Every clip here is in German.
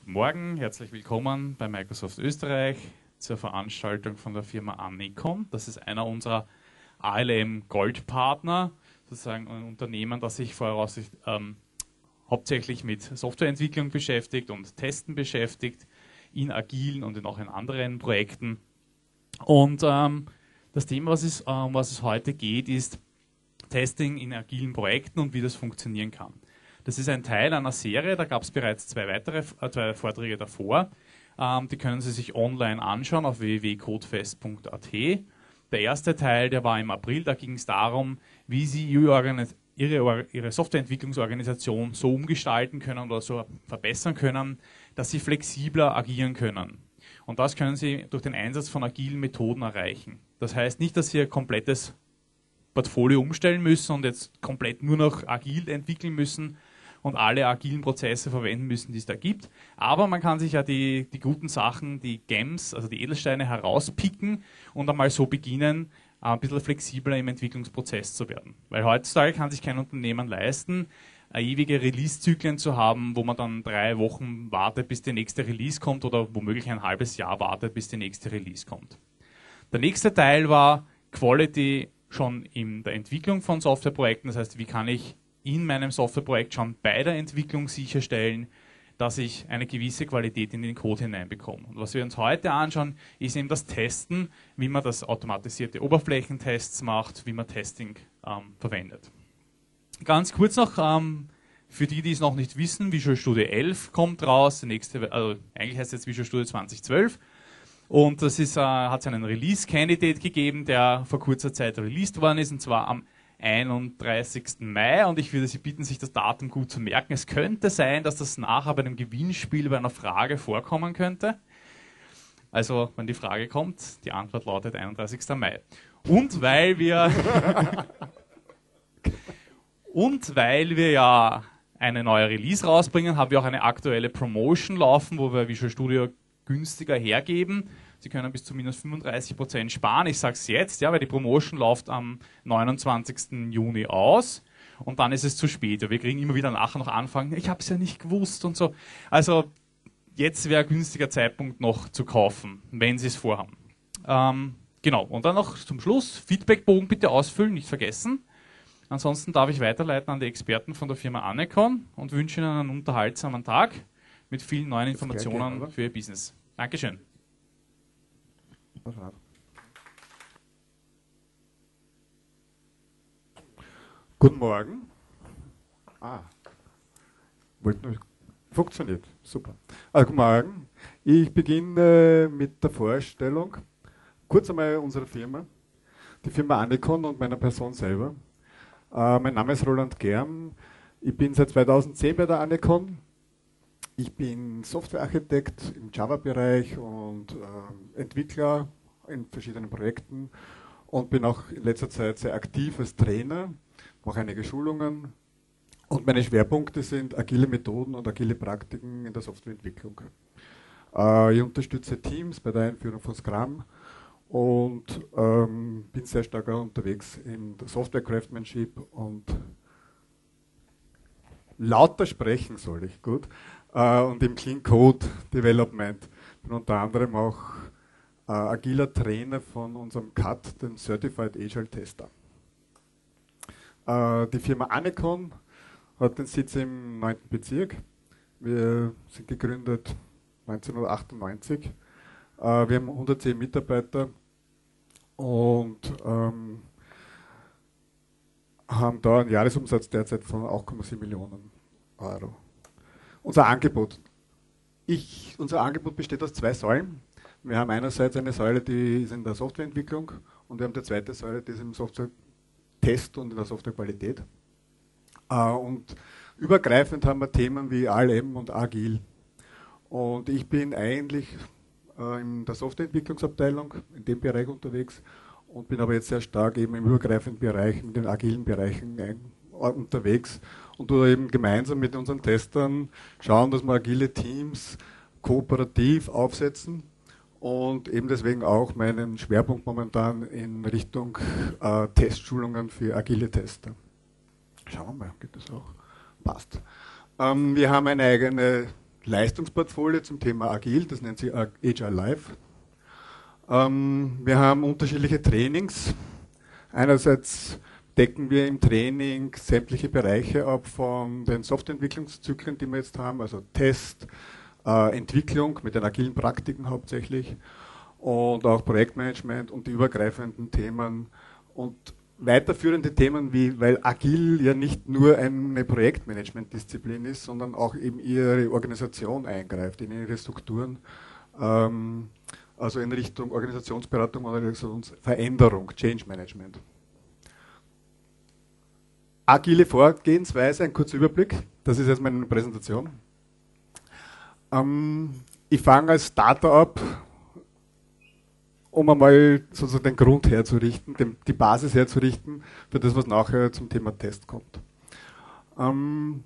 Morgen, herzlich willkommen bei Microsoft Österreich zur Veranstaltung von der Firma Anecon. Das ist einer unserer ALM Goldpartner, sozusagen ein Unternehmen, das sich hauptsächlich mit Softwareentwicklung beschäftigt und Testen beschäftigt, in agilen und auch in anderen Projekten. Und das Thema, was es heute geht, ist Testing in agilen Projekten und wie das funktionieren kann. Das ist ein Teil einer Serie, da gab es bereits zwei Vorträge davor. Die können Sie sich online anschauen auf www.codefest.at. Der erste Teil, der war im April, da ging es darum, wie Sie Ihre Softwareentwicklungsorganisation so umgestalten können oder so verbessern können, dass Sie flexibler agieren können. Und das können Sie durch den Einsatz von agilen Methoden erreichen. Das heißt nicht, dass Sie Ihr komplettes Portfolio umstellen müssen und jetzt komplett nur noch agil entwickeln müssen und alle agilen Prozesse verwenden müssen, die es da gibt. Aber man kann sich ja die guten Sachen, die Gems, also die Edelsteine herauspicken und einmal so beginnen, ein bisschen flexibler im Entwicklungsprozess zu werden. Weil heutzutage kann sich kein Unternehmen leisten, ewige Release-Zyklen zu haben, wo man dann 3 Wochen wartet, bis die nächste Release kommt oder womöglich ein halbes Jahr wartet, bis die nächste Release kommt. Der nächste Teil war Quality schon in der Entwicklung von Softwareprojekten. Das heißt, wie kann ich in meinem Softwareprojekt schon bei der Entwicklung sicherstellen, dass ich eine gewisse Qualität in den Code hineinbekomme. Und was wir uns heute anschauen, ist eben das Testen, wie man das automatisierte Oberflächentests macht, wie man Testing verwendet. Ganz kurz noch, für die es noch nicht wissen, Visual Studio 11 kommt raus, eigentlich heißt es jetzt Visual Studio 2012. Und das hat es einen Release-Candidate gegeben, der vor kurzer Zeit released worden ist, und zwar am 31. Mai. Und ich würde Sie bitten, sich das Datum gut zu merken. Es könnte sein, dass das nachher bei einem Gewinnspiel bei einer Frage vorkommen könnte. Also, wenn die Frage kommt, die Antwort lautet 31. Mai. Und weil wir ja eine neue Release rausbringen, haben wir auch eine aktuelle Promotion laufen, wo wir Visual Studio günstiger hergeben. Sie können bis zu minus 35% sparen. Ich sage es jetzt, ja, weil die Promotion läuft am 29. Juni aus und dann ist es zu spät. Wir kriegen immer wieder nachher noch Anfragen, ich habe es ja nicht gewusst und so. Also jetzt wäre ein günstiger Zeitpunkt noch zu kaufen, wenn Sie es vorhaben. Genau, und dann noch zum Schluss, Feedbackbogen bitte ausfüllen, nicht vergessen. Ansonsten darf ich weiterleiten an die Experten von der Firma Anecon und wünsche Ihnen einen unterhaltsamen Tag mit vielen neuen Informationen für Ihr Business. Dankeschön. Guten Morgen. Funktioniert, super. Guten Morgen. Ich beginne mit der Vorstellung. Kurz einmal unserer Firma, die Firma Anecon und meiner Person selber. Mein Name ist Roland Germ. Ich bin seit 2010 bei der Anecon. Ich bin Softwarearchitekt im Java-Bereich und Entwickler in verschiedenen Projekten und bin auch in letzter Zeit sehr aktiv als Trainer, mache einige Schulungen und meine Schwerpunkte sind agile Methoden und agile Praktiken in der Softwareentwicklung. Ich unterstütze Teams bei der Einführung von Scrum und bin sehr stark unterwegs in der Software Craftsmanship und lauter sprechen soll ich, gut. Und im Clean Code Development. Bin unter anderem auch agiler Trainer von unserem CAT, dem Certified Agile Tester. Die Firma Anecon hat den Sitz im 9. Bezirk. Wir sind gegründet 1998. Wir haben 110 Mitarbeiter und haben da einen Jahresumsatz derzeit von 8,7 Millionen Euro. Unser Angebot besteht aus 2 Säulen. Wir haben einerseits eine Säule, die ist in der Softwareentwicklung und wir haben die zweite Säule, die ist im Softwaretest und in der Softwarequalität. Und übergreifend haben wir Themen wie ALM und Agil. Und ich bin eigentlich in der Softwareentwicklungsabteilung in dem Bereich unterwegs und bin aber jetzt sehr stark eben im übergreifenden Bereich, in den agilen Bereichen unterwegs und du eben gemeinsam mit unseren Testern schauen, dass wir agile Teams kooperativ aufsetzen und eben deswegen auch meinen Schwerpunkt momentan in Richtung Testschulungen für agile Tester. Schauen wir mal, geht das auch? Passt. Wir haben eine eigene Leistungsportfolio zum Thema Agil, das nennt sich Agile Life. Wir haben unterschiedliche Trainings. Einerseits decken wir im Training sämtliche Bereiche ab von den Softwareentwicklungszyklen, die wir jetzt haben, also Test, Entwicklung mit den agilen Praktiken hauptsächlich und auch Projektmanagement und die übergreifenden Themen und weiterführende Themen, wie, weil agil ja nicht nur eine Projektmanagement-Disziplin ist, sondern auch eben ihre Organisation eingreift, in ihre Strukturen, also in Richtung Organisationsberatung oder Organisationsveränderung, Change Management. Agile Vorgehensweise, ein kurzer Überblick, das ist jetzt meine Präsentation. Ich fange als Starter-up, um einmal sozusagen den Grund herzurichten, die Basis herzurichten, für das, was nachher zum Thema Test kommt. Wenn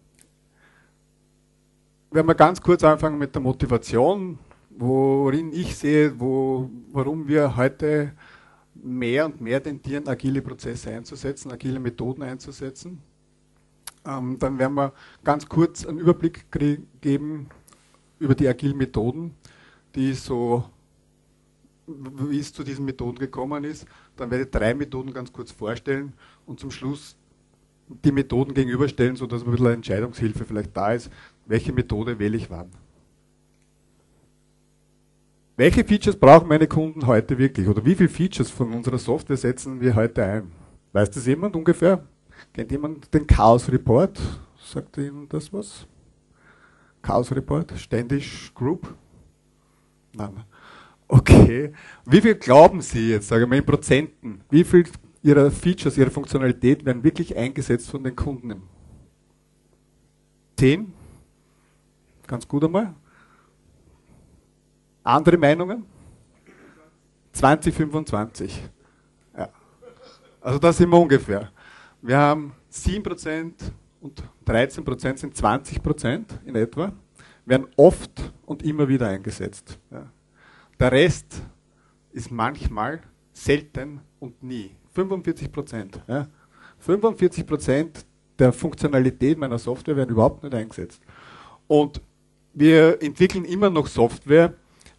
wir ganz kurz anfangen mit der Motivation, worin ich sehe, warum wir heute mehr und mehr tendieren, agile Prozesse einzusetzen, agile Methoden einzusetzen. Dann werden wir ganz kurz einen Überblick geben über die agilen Methoden, wie es zu diesen Methoden gekommen ist. Dann werde ich 3 Methoden ganz kurz vorstellen und zum Schluss die Methoden gegenüberstellen, sodass ein bisschen eine Entscheidungshilfe vielleicht da ist, welche Methode wähle ich wann. Welche Features brauchen meine Kunden heute wirklich? Oder wie viele Features von unserer Software setzen wir heute ein? Weiß das jemand ungefähr? Kennt jemand den Chaos Report? Sagt Ihnen das was? Chaos Report? Ständig Group? Nein. Okay. Wie viel glauben Sie jetzt, sage ich mal in Prozenten, wie viel Ihrer Features, Ihrer Funktionalität werden wirklich eingesetzt von den Kunden? 10? Ganz gut einmal. Andere Meinungen? 20, 25. Ja. Also da sind wir ungefähr. Wir haben 7% und 13% sind 20% in etwa, werden oft und immer wieder eingesetzt. Ja. Der Rest ist manchmal, selten und nie. 45%. Ja. 45% der Funktionalität meiner Software werden überhaupt nicht eingesetzt. Und wir entwickeln immer noch Software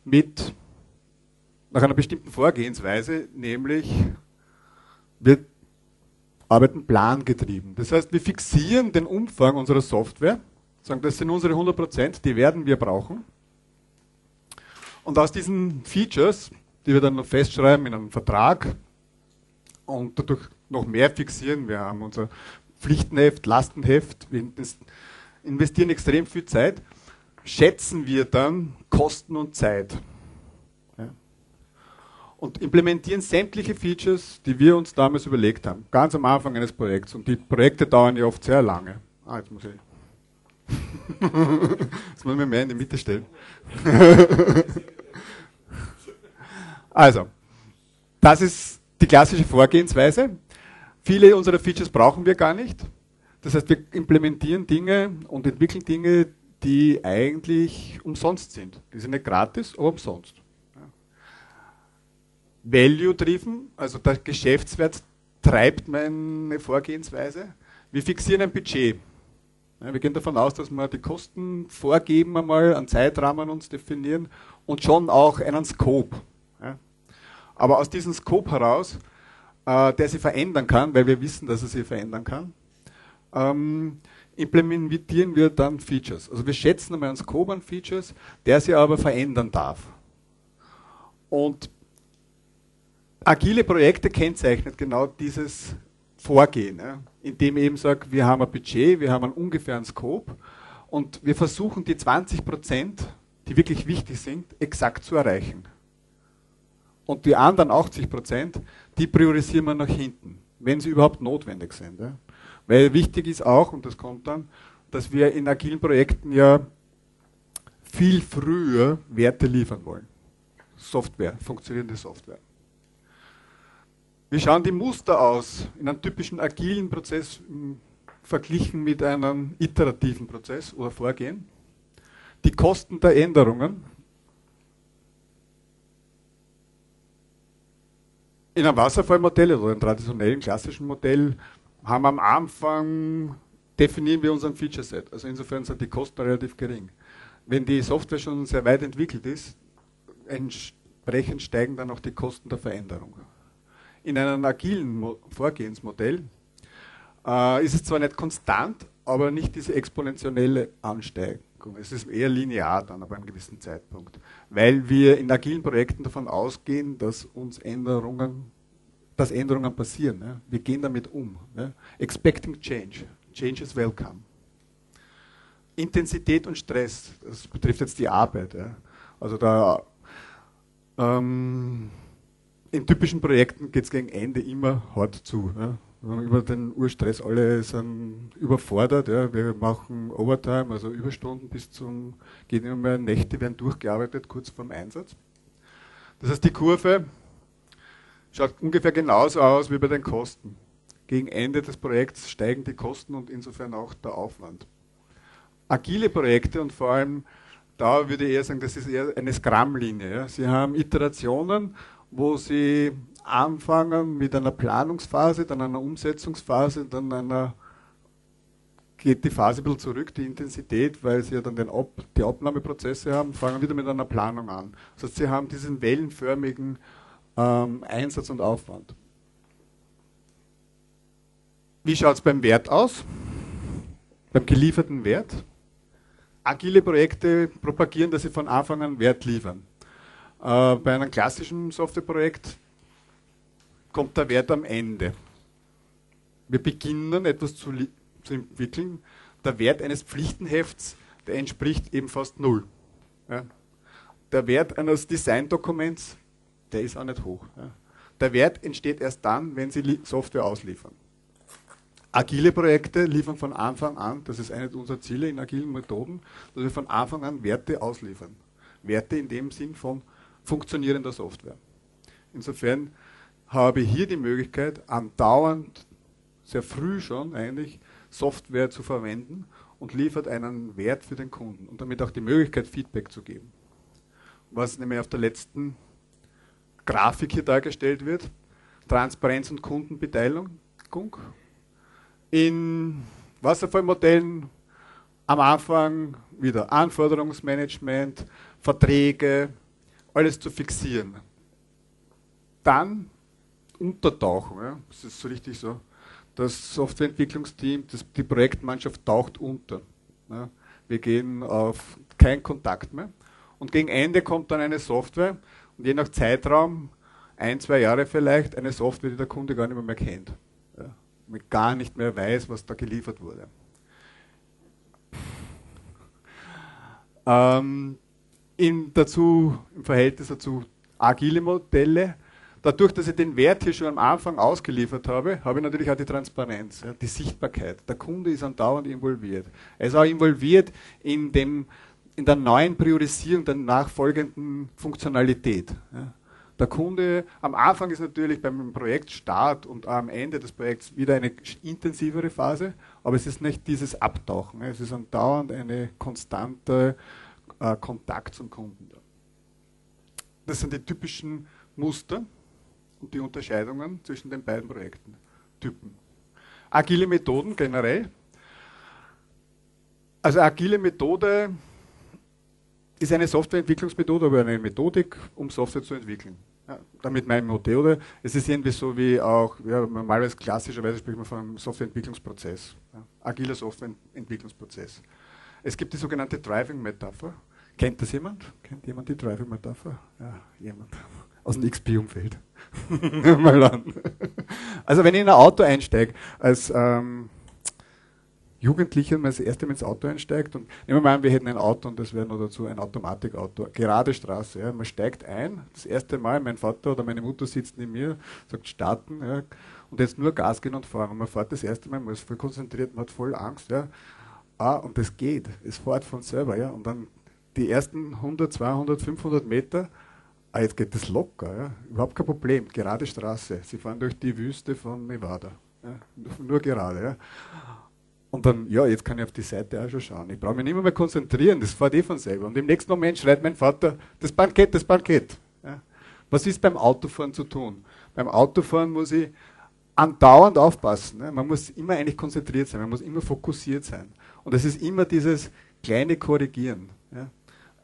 nach einer bestimmten Vorgehensweise, nämlich wir arbeiten plangetrieben. Das heißt, wir fixieren den Umfang unserer Software, sagen, das sind unsere 100%, die werden wir brauchen. Und aus diesen Features, die wir dann noch festschreiben in einem Vertrag und dadurch noch mehr fixieren, wir haben unser Pflichtenheft, Lastenheft, wir investieren extrem viel Zeit, schätzen wir dann Kosten und Zeit. Ja. Und implementieren sämtliche Features, die wir uns damals überlegt haben, ganz am Anfang eines Projekts. Und die Projekte dauern ja oft sehr lange. Jetzt muss ich. Jetzt muss ich mich mehr in die Mitte stellen. Also, das ist die klassische Vorgehensweise. Viele unserer Features brauchen wir gar nicht. Das heißt, wir implementieren Dinge und entwickeln Dinge, die eigentlich umsonst sind. Die sind nicht gratis, aber umsonst. Value-driven, also der Geschäftswert treibt meine Vorgehensweise. Wir fixieren ein Budget. Wir gehen davon aus, dass wir die Kosten vorgeben, einmal einen Zeitrahmen uns definieren und schon auch einen Scope. Aber aus diesem Scope heraus, der sich verändern kann, weil wir wissen, dass er sich verändern kann, implementieren wir dann Features. Also wir schätzen einmal einen Scope an Features, der sich aber verändern darf. Und agile Projekte kennzeichnet genau dieses Vorgehen, indem ich eben sage, wir haben ein Budget, wir haben einen ungefähren Scope und wir versuchen die 20%, die wirklich wichtig sind, exakt zu erreichen. Und die anderen 80%, die priorisieren wir nach hinten, wenn sie überhaupt notwendig sind. Weil wichtig ist auch, und das kommt dann, dass wir in agilen Projekten ja viel früher Werte liefern wollen. Software, funktionierende Software. Wie schauen die Muster aus in einem typischen agilen Prozess verglichen mit einem iterativen Prozess oder Vorgehen? Die Kosten der Änderungen. In einem Wasserfallmodell oder einem traditionellen klassischen Modell haben wir am Anfang, definieren wir unseren Feature-Set. Also insofern sind die Kosten relativ gering. wenn die Software schon sehr weit entwickelt ist, entsprechend steigen dann auch die Kosten der Veränderung. In einem agilen Vorgehensmodell ist es zwar nicht konstant, aber nicht diese exponentielle Ansteigung. Es ist eher linear dann ab einem gewissen Zeitpunkt, weil wir in agilen Projekten davon ausgehen, dass Änderungen passieren. Ja. Wir gehen damit um. Ja. Expecting change. Change is welcome. Intensität und Stress, das betrifft jetzt die Arbeit. Ja. Also da in typischen Projekten geht es gegen Ende immer hart zu. Ja. Über den Urstress, alle sind überfordert. Ja. Wir machen Overtime, also Überstunden gehen immer mehr, Nächte werden durchgearbeitet, kurz vorm Einsatz. Das heißt, die Kurve schaut ungefähr genauso aus wie bei den Kosten. Gegen Ende des Projekts steigen die Kosten und insofern auch der Aufwand. Agile Projekte und vor allem da würde ich eher sagen, das ist eher eine Scrum-Linie. Ja. Sie haben Iterationen, wo Sie anfangen mit einer Planungsphase, dann einer Umsetzungsphase, dann geht die Phase ein bisschen zurück, die Intensität, weil Sie ja dann die Abnahmeprozesse haben, fangen wieder mit einer Planung an. Das heißt, Sie haben diesen wellenförmigen Einsatz und Aufwand. Wie schaut es beim Wert aus? Beim gelieferten Wert? Agile Projekte propagieren, dass sie von Anfang an Wert liefern. Bei einem klassischen Softwareprojekt kommt der Wert am Ende. Wir beginnen etwas zu entwickeln. Der Wert eines Pflichtenhefts, der entspricht eben fast 0. Ja. Der Wert eines Designdokuments, der ist auch nicht hoch. Ja. Der Wert entsteht erst dann, wenn Sie Software ausliefern. Agile Projekte liefern von Anfang an, das ist eine unserer Ziele in agilen Methoden, dass wir von Anfang an Werte ausliefern. Werte in dem Sinn von funktionierender Software. Insofern habe ich hier die Möglichkeit, andauernd, sehr früh schon eigentlich, Software zu verwenden und liefert einen Wert für den Kunden und damit auch die Möglichkeit, Feedback zu geben. Was nämlich auf der letzten Grafik hier dargestellt wird, Transparenz und Kundenbeteiligung. In Wasserfallmodellen am Anfang wieder Anforderungsmanagement, Verträge, alles zu fixieren. Dann untertauchen, ja, das ist so richtig so. Das Softwareentwicklungsteam, die Projektmannschaft taucht unter. Ja. Wir gehen auf keinen Kontakt mehr. Und gegen Ende kommt dann eine Software und je nach Zeitraum, 1, 2 Jahre vielleicht, eine Software, die der Kunde gar nicht mehr kennt. Ja. Man gar nicht mehr weiß, was da geliefert wurde. Im Verhältnis dazu agile Modelle. Dadurch, dass ich den Wert hier schon am Anfang ausgeliefert habe, habe ich natürlich auch die Transparenz, ja, die Sichtbarkeit. Der Kunde ist andauernd involviert. Er ist auch involviert in der neuen Priorisierung der nachfolgenden Funktionalität. Ja. Der Kunde, am Anfang ist natürlich beim Projektstart und am Ende des Projekts wieder eine intensivere Phase, aber es ist nicht dieses Abtauchen. Es ist andauernd eine konstante Kontakt zum Kunden. Das sind die typischen Muster und die Unterscheidungen zwischen den beiden Projekten. Typen. Agile Methoden generell. Also agile Methode ist eine Softwareentwicklungsmethode, aber eine Methodik, um Software zu entwickeln. Ja, damit meine Methode, es ist irgendwie so wie auch, ja, normalerweise klassischerweise spricht man von einem Softwareentwicklungsprozess. Ja, agiler Softwareentwicklungsprozz. Es gibt die sogenannte Driving-Metapher. Kennt das jemand? Kennt jemand die Driving-Metapher? Ja, jemand. Aus dem XP-Umfeld. Mal an. Also wenn ich in ein Auto einsteige, als Jugendlicher mal das erste Mal ins Auto einsteigt und nehmen wir mal an, wir hätten ein Auto und das wäre noch dazu ein Automatikauto, gerade Straße, ja, man steigt ein, das erste Mal, mein Vater oder meine Mutter sitzt neben mir, sagt starten, ja, und jetzt nur Gas geben und fahren und man fährt das erste Mal, man ist voll konzentriert, man hat voll Angst, ja, und das geht, es fährt von selber, ja, und dann die ersten 100, 200, 500 Meter, jetzt geht das locker, ja, überhaupt kein Problem, gerade Straße, sie fahren durch die Wüste von Nevada, ja, nur gerade, ja. Und dann, ja, jetzt kann ich auf die Seite auch schon schauen. Ich brauche mich nicht mehr konzentrieren, das fährt von selber. Und im nächsten Moment schreit mein Vater, das Bankett, das Bankett. Ja. Was ist beim Autofahren zu tun? Beim Autofahren muss ich andauernd aufpassen. Ne? Man muss immer eigentlich konzentriert sein, man muss immer fokussiert sein. Und es ist immer dieses kleine Korrigieren. Ja?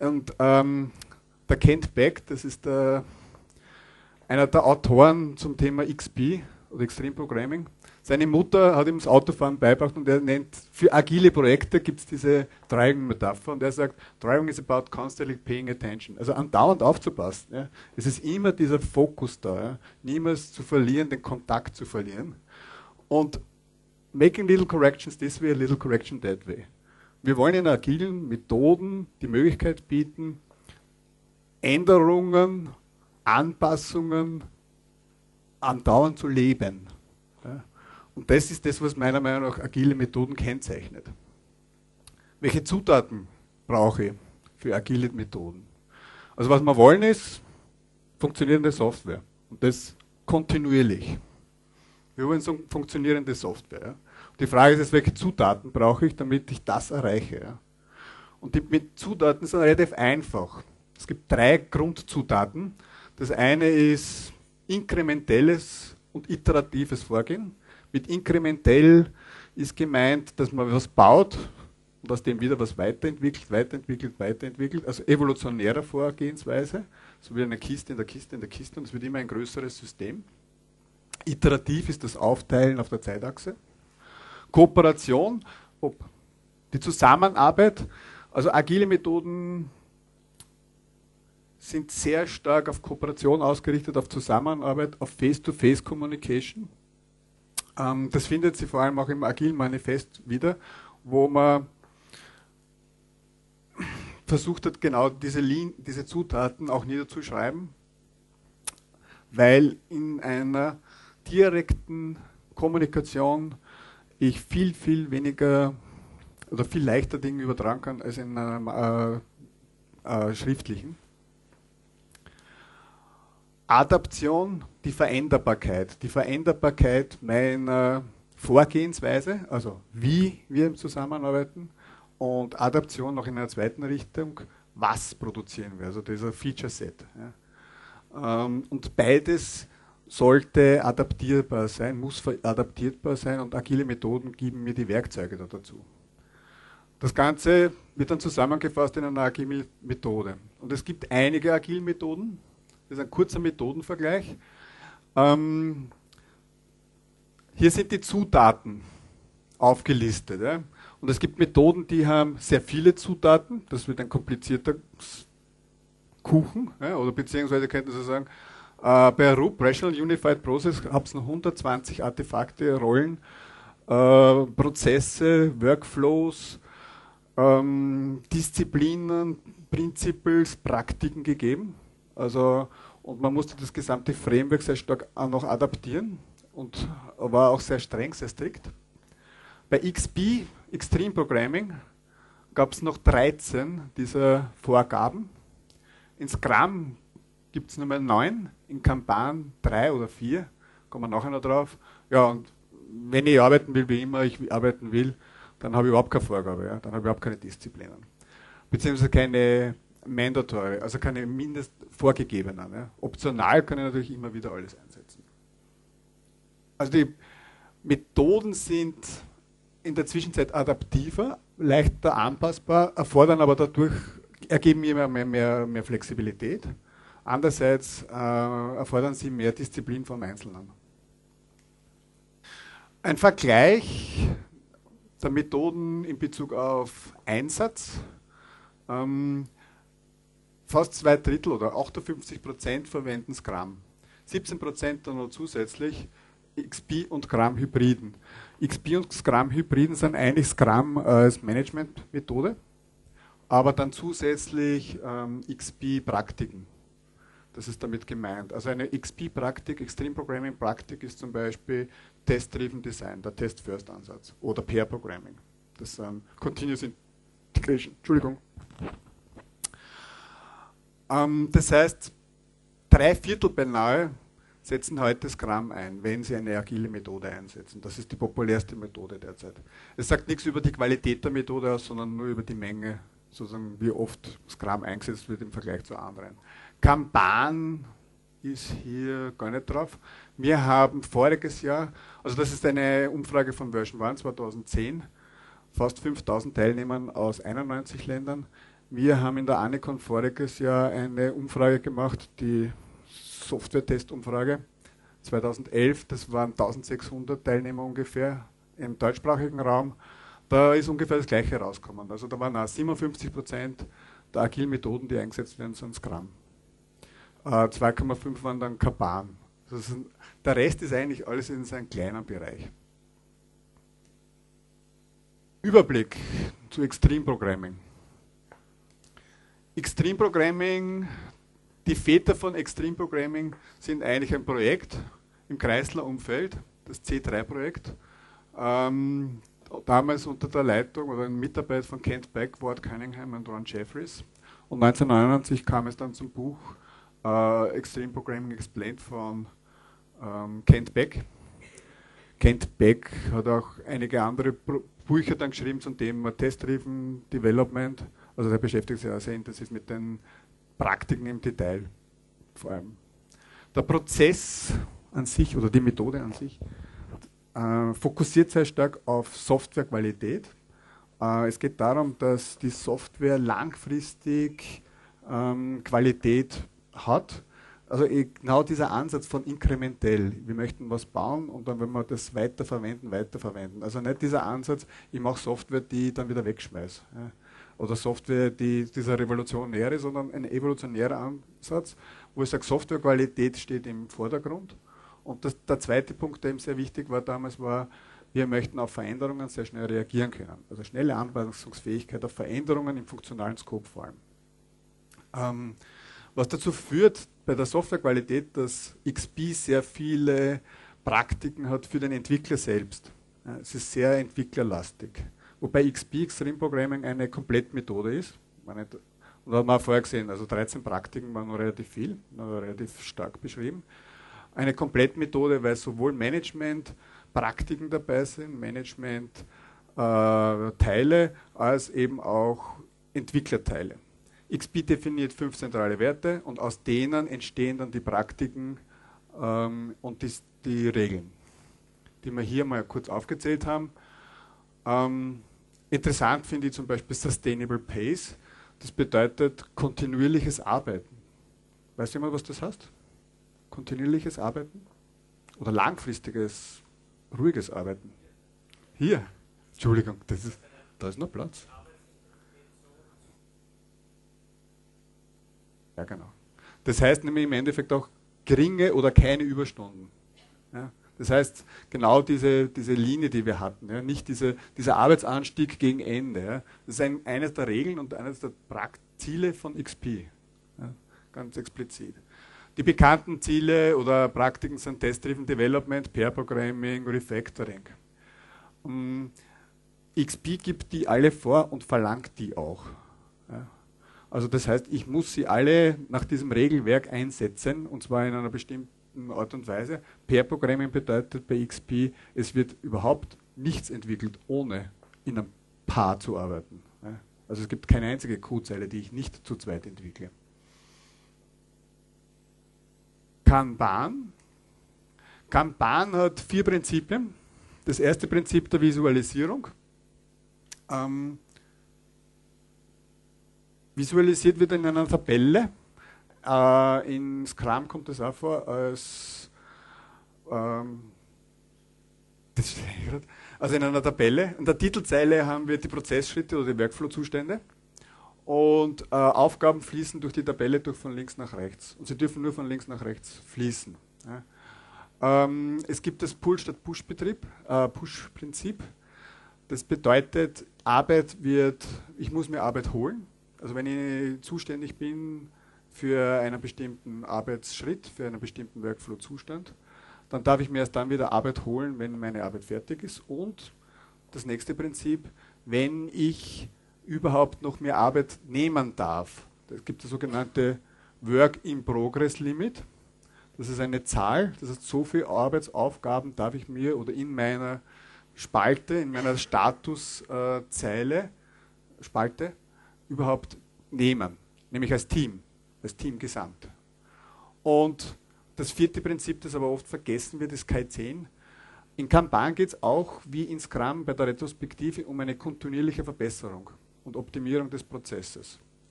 Und der Kent Beck, das ist einer der Autoren zum Thema XP oder Extreme Programming. Seine Mutter hat ihm das Autofahren beigebracht und er nennt, für agile Projekte gibt es diese Driving-Metapher und er sagt, Driving is about constantly paying attention. Also andauernd aufzupassen. Ja. Es ist immer dieser Fokus da, ja. Niemals zu verlieren, den Kontakt zu verlieren. Und making little corrections this way, a little correction that way. Wir wollen in agilen Methoden die Möglichkeit bieten, Änderungen, Anpassungen andauernd zu leben. Ja. Und das ist das, was meiner Meinung nach agile Methoden kennzeichnet. Welche Zutaten brauche ich für agile Methoden? Also was wir wollen ist funktionierende Software. Und das kontinuierlich. Wir wollen so funktionierende Software. Ja. Die Frage ist jetzt, welche Zutaten brauche ich, damit ich das erreiche. Ja. Und die Zutaten sind relativ einfach. Es gibt 3 Grundzutaten. Das eine ist inkrementelles und iteratives Vorgehen. Mit inkrementell ist gemeint, dass man was baut und aus dem wieder was weiterentwickelt, also evolutionärer Vorgehensweise, so wie eine Kiste in der Kiste in der Kiste und es wird immer ein größeres System. Iterativ ist das Aufteilen auf der Zeitachse. Kooperation, die Zusammenarbeit, also agile Methoden sind sehr stark auf Kooperation ausgerichtet, auf Zusammenarbeit, auf Face-to-Face-Communication. Das findet sie vor allem auch im Agilen Manifest wieder, wo man versucht hat, genau diese Zutaten auch niederzuschreiben, weil in einer direkten Kommunikation ich viel, viel weniger oder viel leichter Dinge übertragen kann als in einer schriftlichen. Adaption, die Veränderbarkeit meiner Vorgehensweise, also wie wir zusammenarbeiten, und Adaption noch in einer zweiten Richtung, was produzieren wir, also dieser Feature Set. Ja. Und beides sollte adaptierbar sein, muss adaptierbar sein und agile Methoden geben mir die Werkzeuge dazu. Das Ganze wird dann zusammengefasst in einer agilen Methode. Und es gibt einige agile Methoden. Das ist ein kurzer Methodenvergleich. Hier sind die Zutaten aufgelistet. Ja. Und es gibt Methoden, die haben sehr viele Zutaten. Das wird ein komplizierter Kuchen. Ja, oder beziehungsweise könnte man so sagen, bei RUP, Rational Unified Process, habe es noch 120 Artefakte, Rollen, Prozesse, Workflows, Disziplinen, Principles, Praktiken gegeben. Also, und man musste das gesamte Framework sehr stark noch adaptieren und war auch sehr streng, sehr strikt. Bei XP, Extreme Programming, gab es noch 13 dieser Vorgaben. In Scrum gibt es Nummer 9, in Kanban 3 oder 4, kommen wir nachher noch drauf. Ja, und wenn ich arbeiten will, wie immer ich arbeiten will, dann habe ich überhaupt keine Vorgabe, ja? Dann habe ich überhaupt keine Disziplinen. Beziehungsweise keine mandatory, also keine mindest vorgegebenen. Ja. Optional kann ich natürlich immer wieder alles einsetzen. Also die Methoden sind in der Zwischenzeit adaptiver, leichter anpassbar, erfordern aber dadurch, ergeben immer mehr Flexibilität. Andererseits erfordern sie mehr Disziplin vom Einzelnen. Ein Vergleich der Methoden in Bezug auf Einsatz. Fast 2/3 oder 58% verwenden Scrum. 17% dann noch zusätzlich XP und Scrum Hybriden. XP und Scrum Hybriden sind eigentlich Scrum als Management-Methode, aber dann zusätzlich XP Praktiken. Das ist damit gemeint. Also eine XP-Praktik, Extreme Programming Praktik ist zum Beispiel Test-Driven Design, der Test-First-Ansatz oder Pair Programming. Das ist Continuous Integration. Entschuldigung. Das heißt, 3/4 beinahe setzen heute Scrum ein, wenn sie eine agile Methode einsetzen. Das ist die populärste Methode derzeit. Es sagt nichts über die Qualität der Methode aus, sondern nur über die Menge, sozusagen wie oft Scrum eingesetzt wird im Vergleich zu anderen. Kanban ist hier gar nicht drauf. Wir haben voriges Jahr, also das ist eine Umfrage von Version 1 2010, fast 5000 Teilnehmern aus 91 Ländern. Wir haben in der Anecon voriges Jahr eine Umfrage gemacht, die Software-Testumfrage 2011. Das waren 1600 Teilnehmer ungefähr im deutschsprachigen Raum. Da ist ungefähr das Gleiche rausgekommen. Also da waren auch 57% der agilen Methoden, die eingesetzt werden, sind Scrum. 2,5 waren dann Kanban. Der Rest ist eigentlich alles in seinem kleinen Bereich. Überblick zu Extreme Programming. Extreme Programming, die Väter von Extreme Programming sind eigentlich ein Projekt im Chrysler-Umfeld, das C3-Projekt. Damals unter der Leitung oder in Mitarbeit von Kent Beck, Ward Cunningham und Ron Jeffries. Und 1999 kam es dann zum Buch Extreme Programming Explained von Kent Beck. Kent Beck hat auch einige andere Bücher dann geschrieben zum Thema Test-Driven Development. Also der beschäftigt sich auch sehr intensiv mit den Praktiken im Detail vor allem. Der Prozess an sich oder die Methode an sich fokussiert sehr stark auf Softwarequalität. Es geht darum, dass die Software langfristig Qualität hat. Also genau dieser Ansatz von inkrementell. Wir möchten was bauen und dann, wenn wir das weiterverwenden. Also nicht dieser Ansatz, ich mache Software, die ich dann wieder wegschmeiße. Ja. Oder Software, die dieser revolutionäre, sondern ein evolutionärer Ansatz, wo ich sage, Softwarequalität steht im Vordergrund. Und der zweite Punkt, der eben sehr wichtig war damals, war, wir möchten auf Veränderungen sehr schnell reagieren können. Also schnelle Anpassungsfähigkeit auf Veränderungen im funktionalen Scope vor allem. Was dazu führt bei der Softwarequalität, dass XP sehr viele Praktiken hat für den Entwickler selbst. Ja, es ist sehr entwicklerlastig. Wobei XP, Extreme Programming, eine Komplettmethode ist. Und da haben wir vorher gesehen, also 13 Praktiken waren noch relativ viel, noch relativ stark beschrieben. Eine Komplettmethode, weil sowohl Management-Praktiken dabei sind, Management-Teile, als eben auch Entwicklerteile. XP definiert 5 zentrale Werte und aus denen entstehen dann die Praktiken und die Regeln, die wir hier mal kurz aufgezählt haben. Interessant finde ich zum Beispiel Sustainable Pace. Das bedeutet kontinuierliches Arbeiten. Weiß jemand, was das heißt? Kontinuierliches Arbeiten? Oder langfristiges, ruhiges Arbeiten? Hier. Entschuldigung, da ist noch Platz. Ja, genau. Das heißt nämlich im Endeffekt auch geringe oder keine Überstunden. Ja, das heißt, genau diese Linie, die wir hatten, ja, nicht dieser Arbeitsanstieg gegen Ende. Ja, das ist eines der Regeln und eines der Ziele von XP. Ja, ganz explizit. Die bekannten Ziele oder Praktiken sind Test-Driven Development, Pair Programming, Refactoring. XP gibt die alle vor und verlangt die auch. Ja. Also das heißt, ich muss sie alle nach diesem Regelwerk einsetzen, und zwar in einer bestimmten Art und Weise. Pair-Programming bedeutet bei XP, es wird überhaupt nichts entwickelt, ohne in einem Paar zu arbeiten. Also es gibt keine einzige Codezeile, die ich nicht zu zweit entwickle. Kanban. Kanban hat 4 Prinzipien. Das erste Prinzip der Visualisierung. Visualisiert wird in einer Tabelle. In Scrum kommt das auch vor als also in einer Tabelle. In der Titelzeile haben wir die Prozessschritte oder die Workflow-Zustände. Und Aufgaben fließen durch die Tabelle durch von links nach rechts. Und sie dürfen nur von links nach rechts fließen. Ja. Es gibt das Pull statt Push-Prinzip. Das bedeutet, ich muss mir Arbeit holen. Also wenn ich zuständig bin für einen bestimmten Arbeitsschritt, für einen bestimmten Workflow-Zustand, dann darf ich mir erst dann wieder Arbeit holen, wenn meine Arbeit fertig ist. Und das nächste Prinzip, wenn ich überhaupt noch mehr Arbeit nehmen darf. Es gibt das sogenannte Work-in-Progress-Limit. Das ist eine Zahl, das heißt, so viele Arbeitsaufgaben darf ich mir oder in meiner Spalte, in meiner Statuszeile, Spalte, überhaupt nehmen, nämlich als Team gesamt. Und das vierte Prinzip, das aber oft vergessen wird, ist Kaizen. In Kanban geht es auch, wie in Scrum bei der Retrospektive, um eine kontinuierliche Verbesserung und Optimierung des Prozesses.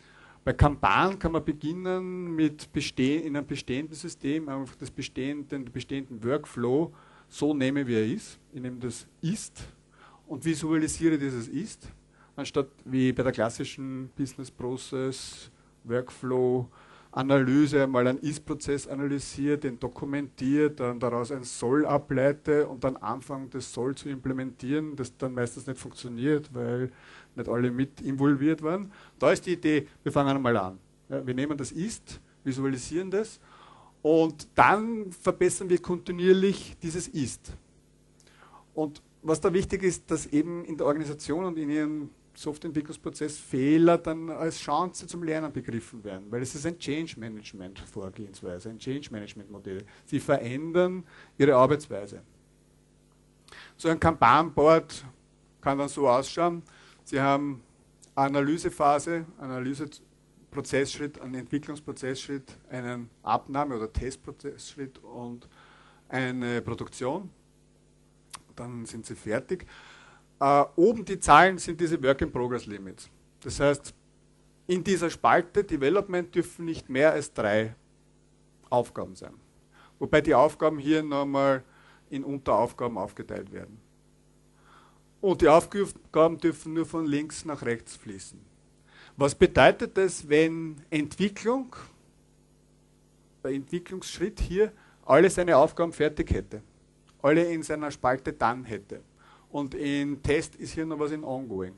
Bei Kanban kann man beginnen mit in einem bestehenden System, einfach den bestehenden Workflow so nehmen, wie er ist. Ich nehme das Ist und visualisiere dieses Ist, anstatt wie bei der klassischen Business Process, Workflow, Analyse, mal einen Ist-Prozess analysiert, den dokumentiert, dann daraus ein Soll ableite und dann anfange, das Soll zu implementieren, das dann meistens nicht funktioniert, weil nicht alle mit involviert waren. Da ist die Idee, wir fangen einmal an. Ja, wir nehmen das Ist, visualisieren das und dann verbessern wir kontinuierlich dieses Ist. Und was da wichtig ist, dass eben in der Organisation und in ihrem Softwareentwicklungsprozess Fehler dann als Chance zum Lernen begriffen werden, weil es ist ein Change Management Vorgehensweise, ein Change Management Modell. Sie verändern ihre Arbeitsweise. So ein Kanban-Board kann dann so ausschauen. Sie haben eine Analysephase, Analyseprozessschritt, einen Entwicklungsprozessschritt, einen Abnahme- oder Testprozessschritt und eine Produktion. Dann sind sie fertig. Oben die Zahlen sind diese Work-in-Progress-Limits. Das heißt, in dieser Spalte Development dürfen nicht mehr als 3 Aufgaben sein. Wobei die Aufgaben hier nochmal in Unteraufgaben aufgeteilt werden. Und die Aufgaben dürfen nur von links nach rechts fließen. Was bedeutet das, wenn Entwicklung, bei Entwicklungsschritt hier, alle seine Aufgaben fertig hätte? Alle in seiner Spalte dann hätte? Und in Test ist hier noch was in Ongoing.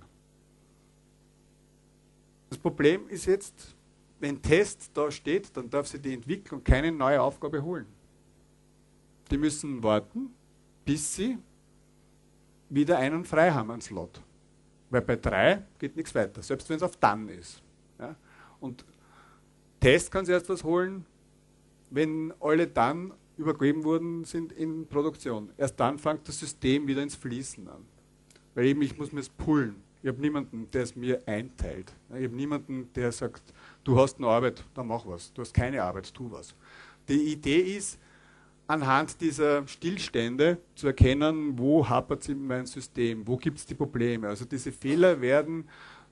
Das Problem ist jetzt, wenn Test da steht, dann darf sich die Entwicklung keine neue Aufgabe holen. Die müssen warten, bis sie wieder einen frei haben, einen Slot. Weil bei 3 geht nichts weiter, selbst wenn es auf Done ist. Ja? Und Test kann sich erst was holen, wenn alle dann übergeben worden sind in Produktion. Erst dann fängt das System wieder ins Fließen an. Weil eben ich muss mir es pullen. Ich habe niemanden, der es mir einteilt. Ich habe niemanden, der sagt, du hast eine Arbeit, dann mach was. Du hast keine Arbeit, tu was. Die Idee ist, anhand dieser Stillstände zu erkennen, wo hapert es in meinem System, wo gibt es die Probleme. Also diese Fehler werden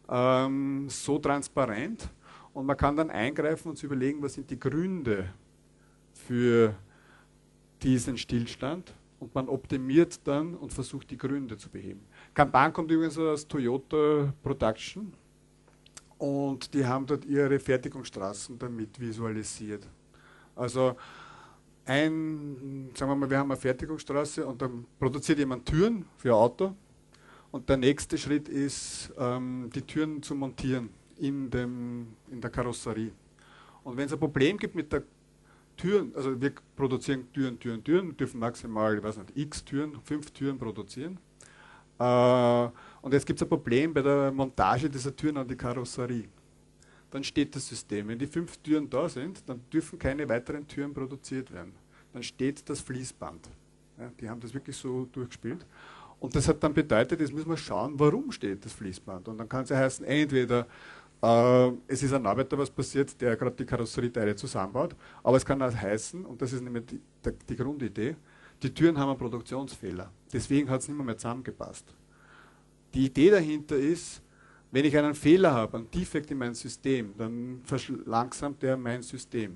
so transparent und man kann dann eingreifen und sich überlegen, was sind die Gründe für diesen Stillstand und man optimiert dann und versucht die Gründe zu beheben. Kanban kommt übrigens aus Toyota Production und die haben dort ihre Fertigungsstraßen damit visualisiert. Also sagen wir mal, wir haben eine Fertigungsstraße und dann produziert jemand Türen für ein Auto und der nächste Schritt ist, die Türen zu montieren in der Karosserie. Und wenn es ein Problem gibt mit der Türen, also wir produzieren Türen, dürfen maximal, ich weiß nicht, x Türen, 5 Türen produzieren. Und jetzt gibt es ein Problem bei der Montage dieser Türen an die Karosserie. Dann steht das System. Wenn die 5 Türen da sind, dann dürfen keine weiteren Türen produziert werden. Dann steht das Fließband. Ja, die haben das wirklich so durchgespielt. Und das hat dann bedeutet, jetzt müssen wir schauen, warum steht das Fließband. Und dann kann es ja heißen, entweder es ist ein Arbeiter, was passiert, der gerade die Karosserieteile zusammenbaut, aber es kann auch heißen, und das ist nämlich die Grundidee, die Türen haben einen Produktionsfehler. Deswegen hat es nicht mehr zusammengepasst. Die Idee dahinter ist, wenn ich einen Fehler habe, einen Defekt in meinem System, dann verlangsamt der mein System.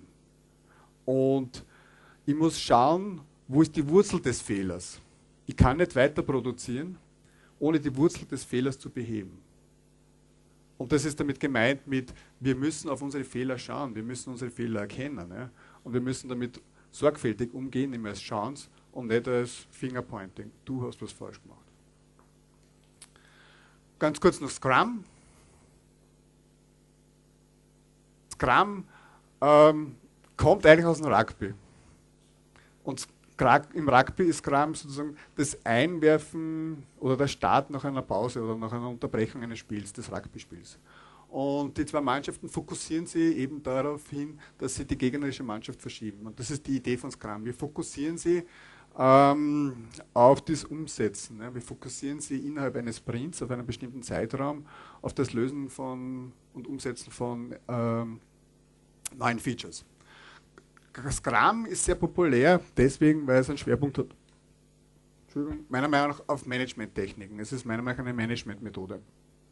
Und ich muss schauen, wo ist die Wurzel des Fehlers. Ich kann nicht weiter produzieren, ohne die Wurzel des Fehlers zu beheben. Und das ist damit gemeint wir müssen auf unsere Fehler schauen, wir müssen unsere Fehler erkennen. Ja? Und wir müssen damit sorgfältig umgehen, nämlich als Chance und nicht als Fingerpointing. Du hast was falsch gemacht. Ganz kurz noch Scrum. Scrum kommt eigentlich aus dem Rugby. Und im Rugby ist Scrum sozusagen das Einwerfen oder der Start nach einer Pause oder nach einer Unterbrechung eines Spiels, des Rugby-Spiels. Und die 2 Mannschaften fokussieren sich eben darauf hin, dass sie die gegnerische Mannschaft verschieben. Und das ist die Idee von Scrum. Wir fokussieren sie auf das Umsetzen. Wir fokussieren sie innerhalb eines Sprints auf einen bestimmten Zeitraum auf das Lösen und Umsetzen von neuen Features. Scrum ist sehr populär, deswegen, weil es einen Schwerpunkt hat, meiner Meinung nach, auf Management-Techniken. Es ist meiner Meinung nach eine Management-Methode.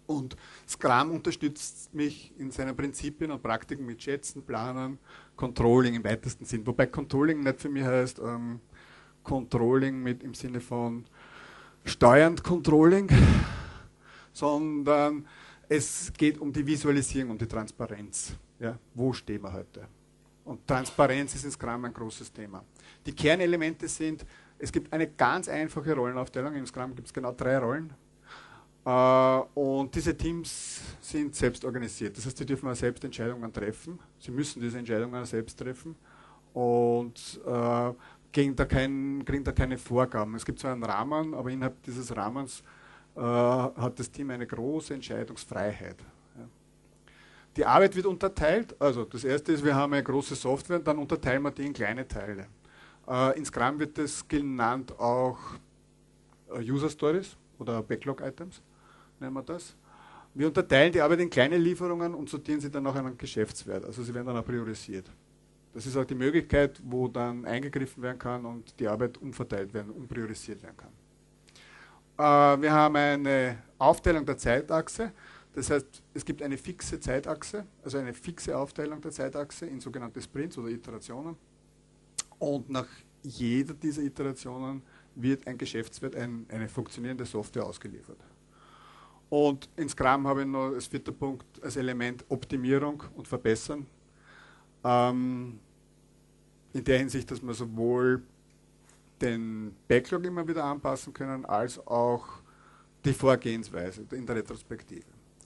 Und Scrum unterstützt mich in seinen Prinzipien und Praktiken mit Schätzen, Planen, Controlling im weitesten Sinn. Wobei Controlling nicht für mich heißt Controlling im Sinne von steuernd Controlling, sondern es geht um die Visualisierung, um die Transparenz. Ja, wo stehen wir heute? Und Transparenz ist in Scrum ein großes Thema. Die Kernelemente sind, es gibt eine ganz einfache Rollenaufteilung. Im Scrum gibt es genau 3 Rollen. Und diese Teams sind selbst organisiert. Das heißt, sie dürfen auch selbst Entscheidungen treffen. Sie müssen diese Entscheidungen selbst treffen und kriegen da keine Vorgaben. Es gibt zwar einen Rahmen, aber innerhalb dieses Rahmens hat das Team eine große Entscheidungsfreiheit. Ja. Die Arbeit wird unterteilt. Also das erste ist, wir haben eine große Software und dann unterteilen wir die in kleine Teile. In Scrum wird das genannt auch User Stories oder Backlog Items, nennen wir das. Wir unterteilen die Arbeit in kleine Lieferungen und sortieren sie dann nach einem Geschäftswert. Also sie werden dann auch priorisiert. Das ist auch die Möglichkeit, wo dann eingegriffen werden kann und die Arbeit umverteilt werden, umpriorisiert werden kann. Wir haben eine Aufteilung der Zeitachse. Das heißt, es gibt eine fixe Zeitachse, also eine fixe Aufteilung der Zeitachse in sogenannte Sprints oder Iterationen. Und nach jeder dieser Iterationen wird ein Geschäftswert, eine funktionierende Software ausgeliefert. Und in Scrum habe ich noch als 4. Punkt als Element Optimierung und Verbessern. In der Hinsicht, dass wir sowohl den Backlog immer wieder anpassen können, als auch die Vorgehensweise in der Retrospektive.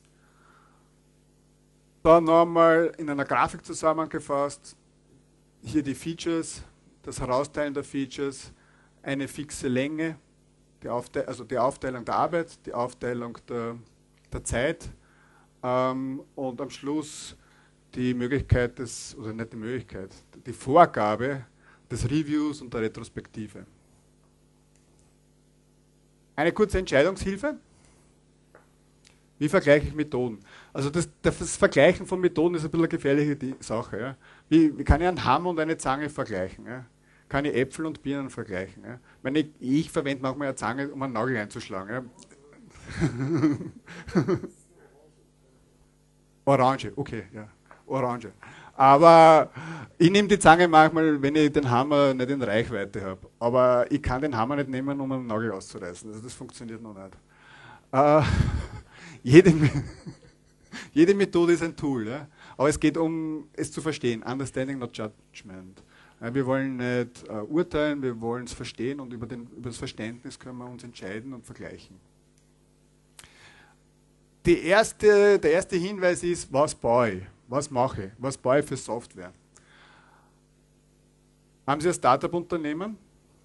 Dann noch in einer Grafik zusammengefasst, hier die Features, das Herausteilen der Features, eine fixe Länge, also die Aufteilung der Arbeit, die Aufteilung der Zeit und am Schluss die Möglichkeit oder nicht die Möglichkeit, die Vorgabe des Reviews und der Retrospektive. Eine kurze Entscheidungshilfe. Wie vergleiche ich Methoden? Also das Vergleichen von Methoden ist ein bisschen eine gefährliche Sache. Ja? Wie kann ich einen Hammer und eine Zange vergleichen? Ja? Kann ich Äpfel und Birnen vergleichen? Ja? Ich verwende manchmal eine Zange, um einen Nagel einzuschlagen. Ja? Orange, okay, ja. Orange. Aber ich nehme die Zange manchmal, wenn ich den Hammer nicht in Reichweite habe. Aber ich kann den Hammer nicht nehmen, um einen Nagel auszureißen. Also das funktioniert noch nicht. Jede Methode ist ein Tool. Ja? Aber es geht um es zu verstehen. Understanding, not judgment. Wir wollen nicht urteilen, wir wollen es verstehen und über das Verständnis können wir uns entscheiden und vergleichen. Der erste Hinweis ist, was baue ich? Was mache ich? Was baue ich für Software? Haben Sie ein Startup-Unternehmen?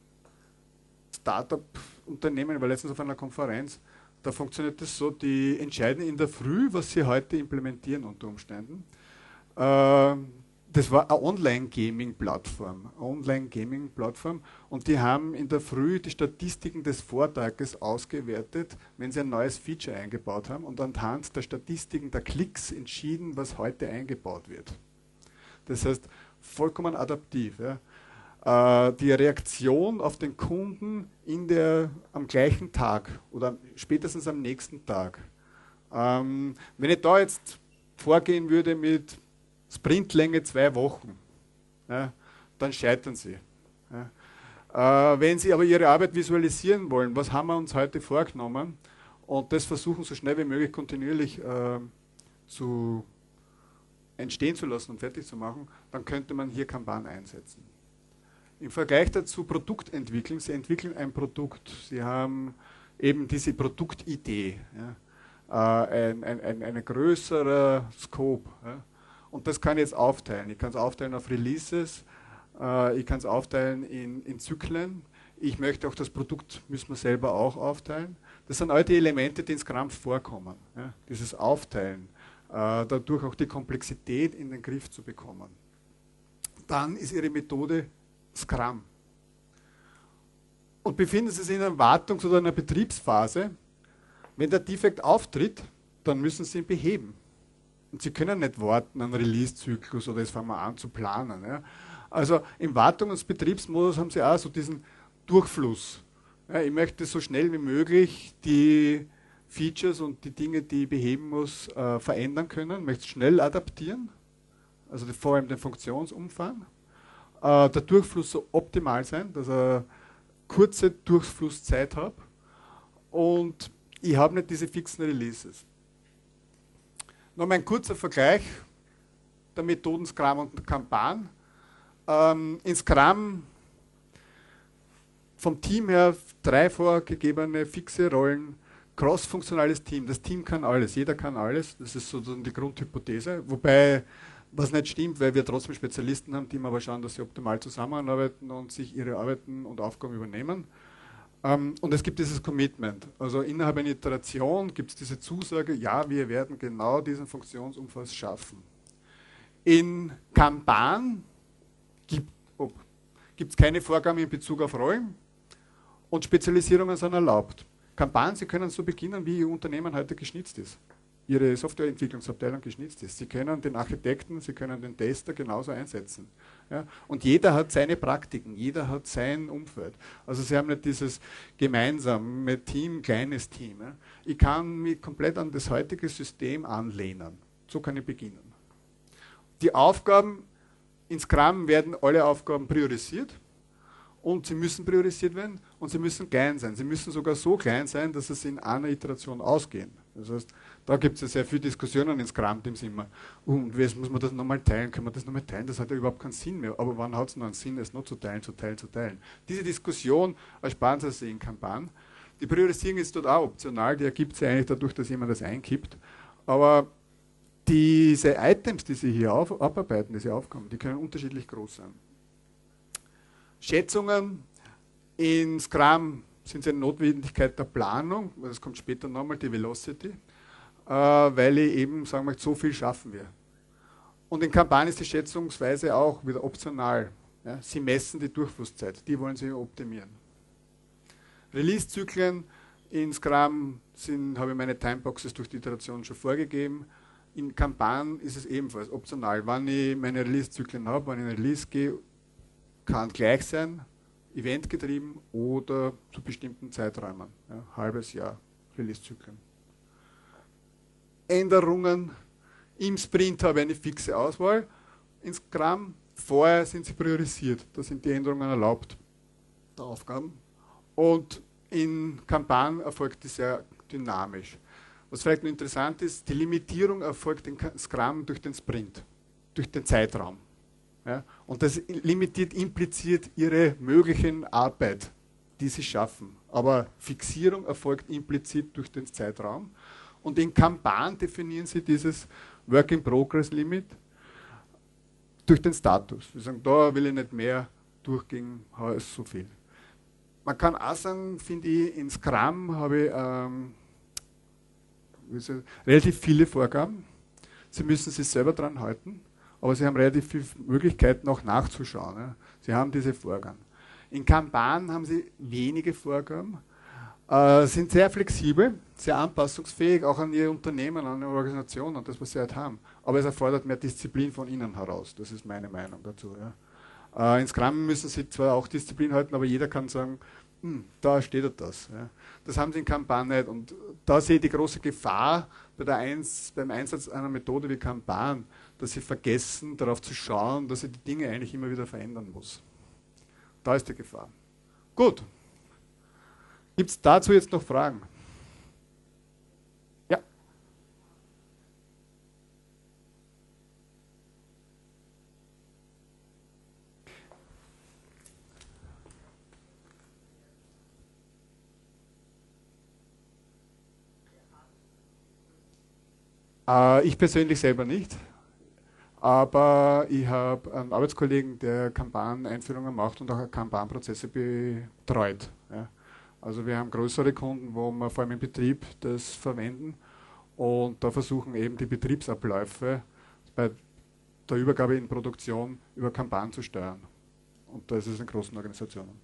Startup-Unternehmen, ich war letztens auf einer Konferenz, da funktioniert das so, die entscheiden in der Früh, was sie heute implementieren unter Umständen. Das war eine Online-Gaming-Plattform. Und die haben in der Früh die Statistiken des Vortages ausgewertet, wenn sie ein neues Feature eingebaut haben und anhand der Statistiken der Klicks entschieden, was heute eingebaut wird. Das heißt, vollkommen adaptiv. Ja. Die Reaktion auf den Kunden am gleichen Tag oder spätestens am nächsten Tag. Wenn ich da jetzt vorgehen würde mit Sprintlänge 2 Wochen, ja, dann scheitern Sie. Ja. Wenn Sie aber Ihre Arbeit visualisieren wollen, was haben wir uns heute vorgenommen und das versuchen so schnell wie möglich kontinuierlich entstehen zu lassen und fertig zu machen, dann könnte man hier Kanban einsetzen. Im Vergleich dazu Produktentwicklung, Sie entwickeln ein Produkt, Sie haben eben diese Produktidee, ja, eine größere Scope. Ja. Und das kann ich jetzt aufteilen. Ich kann es aufteilen auf Releases, ich kann es aufteilen in Zyklen. Ich möchte auch das Produkt, müssen wir selber auch aufteilen. Das sind all die Elemente, die in Scrum vorkommen. Ja? Dieses Aufteilen, dadurch auch die Komplexität in den Griff zu bekommen. Dann ist Ihre Methode Scrum. Und befinden Sie sich in einer Wartungs- oder einer Betriebsphase, wenn der Defekt auftritt, dann müssen Sie ihn beheben. Und Sie können nicht warten, einen Release-Zyklus oder jetzt fangen wir an zu planen. Ja. Also im Wartungs- und Betriebsmodus haben Sie auch so diesen Durchfluss. Ja, ich möchte so schnell wie möglich Features und die Dinge, die ich beheben muss, verändern können, möchte schnell adaptieren, also vor allem den Funktionsumfang. Der Durchfluss so optimal sein, dass ich kurze Durchflusszeit habe und ich habe nicht diese fixen Releases. Noch ein kurzer Vergleich der Methoden Scrum und Kanban. In Scrum vom Team her 3 vorgegebene fixe Rollen, cross-funktionales Team. Das Team kann alles, jeder kann alles. Das ist sozusagen die Grundhypothese. Wobei, was nicht stimmt, weil wir trotzdem Spezialisten haben, die aber schauen, dass sie optimal zusammenarbeiten und sich ihre Arbeiten und Aufgaben übernehmen. Und es gibt dieses Commitment. Also innerhalb einer Iteration gibt es diese Zusage, ja, wir werden genau diesen Funktionsumfang schaffen. In Kanban gibt es keine Vorgaben in Bezug auf Rollen und Spezialisierungen sind erlaubt. Kanban, Sie können so beginnen, wie Ihr Unternehmen heute geschnitzt ist. Ihre Softwareentwicklungsabteilung geschnitzt ist. Sie können den Architekten, Sie können den Tester genauso einsetzen. Ja? Und jeder hat seine Praktiken, jeder hat sein Umfeld. Also Sie haben nicht dieses gemeinsame Team, kleines Team. Ja? Ich kann mich komplett an das heutige System anlehnen. So kann ich beginnen. Die Aufgaben in Scrum werden alle Aufgaben priorisiert und sie müssen priorisiert werden und sie müssen klein sein. Sie müssen sogar so klein sein, dass es in einer Iteration ausgehen. Das heißt, da gibt es ja sehr viele Diskussionen in Scrum-Teams immer. Und muss man das nochmal teilen? Können wir das nochmal teilen? Das hat ja überhaupt keinen Sinn mehr. Aber wann hat es noch einen Sinn, es noch zu teilen, zu teilen, zu teilen? Diese Diskussion ersparen Sie sich in Kanban. Die Priorisierung ist dort auch optional, die ergibt sich eigentlich dadurch, dass jemand das einkippt. Aber diese Items, die Sie hier abarbeiten, diese Aufgaben, die können unterschiedlich groß sein. Schätzungen in Scrum sind eine Notwendigkeit der Planung, das kommt später nochmal, die Velocity, weil ich eben sagen möchte, so viel schaffen wir. Und in Kanban ist die Schätzungsweise auch wieder optional. Ja? Sie messen die Durchflusszeit, die wollen Sie optimieren. Release-Zyklen in Scrum habe ich meine Timeboxes durch die Iteration schon vorgegeben. In Kanban ist es ebenfalls optional. Wenn ich meine Release-Zyklen habe, wenn ich in Release gehe, kann gleich sein, eventgetrieben oder zu bestimmten Zeiträumen. Ja, halbes Jahr Release-Zyklen. Änderungen im Sprint habe ich eine fixe Auswahl. In Scrum vorher sind sie priorisiert. Da sind die Änderungen erlaubt, der Aufgaben. Und in Kanban erfolgt das sehr dynamisch. Was vielleicht noch interessant ist, die Limitierung erfolgt in Scrum durch den Sprint, durch den Zeitraum. Ja? Und das limitiert impliziert ihre möglichen Arbeit, die sie schaffen. Aber Fixierung erfolgt implizit durch den Zeitraum. Und in Kanban definieren sie dieses Work-in-Progress-Limit durch den Status. Sie sagen, da will ich nicht mehr durchgehen, ist so viel. Man kann auch sagen, finde ich, in Scrum habe ich relativ viele Vorgaben. Sie müssen sich selber dran halten, aber Sie haben relativ viele Möglichkeiten auch nachzuschauen. Ja. Sie haben diese Vorgaben. In Kanban haben Sie wenige Vorgaben, sind sehr flexibel, sehr anpassungsfähig, auch an Ihr Unternehmen, an Ihre Organisation und das, was Sie halt haben. Aber es erfordert mehr Disziplin von Ihnen heraus. Das ist meine Meinung dazu. Ja. In Scrum müssen Sie zwar auch Disziplin halten, aber jeder kann sagen, da steht das. Ja. Das haben Sie in Kanban nicht. Und da sehe ich die große Gefahr beim Einsatz einer Methode wie Kanban, dass Sie vergessen, darauf zu schauen, dass ich die Dinge eigentlich immer wieder verändern muss. Da ist die Gefahr. Gut. Gibt es dazu jetzt noch Fragen? Ja. Ich persönlich selber nicht, aber ich habe einen Arbeitskollegen, der Kanban-Einführungen macht und auch Kanban-Prozesse betreut. Ja. Also wir haben größere Kunden, wo wir vor allem im Betrieb das verwenden und da versuchen eben die Betriebsabläufe bei der Übergabe in Produktion über Kanban zu steuern. Und da ist es in großen Organisationen.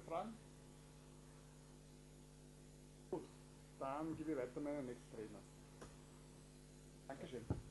Fragen? Gut, dann gebe ich weiter meinen nächsten Redner. Dankeschön.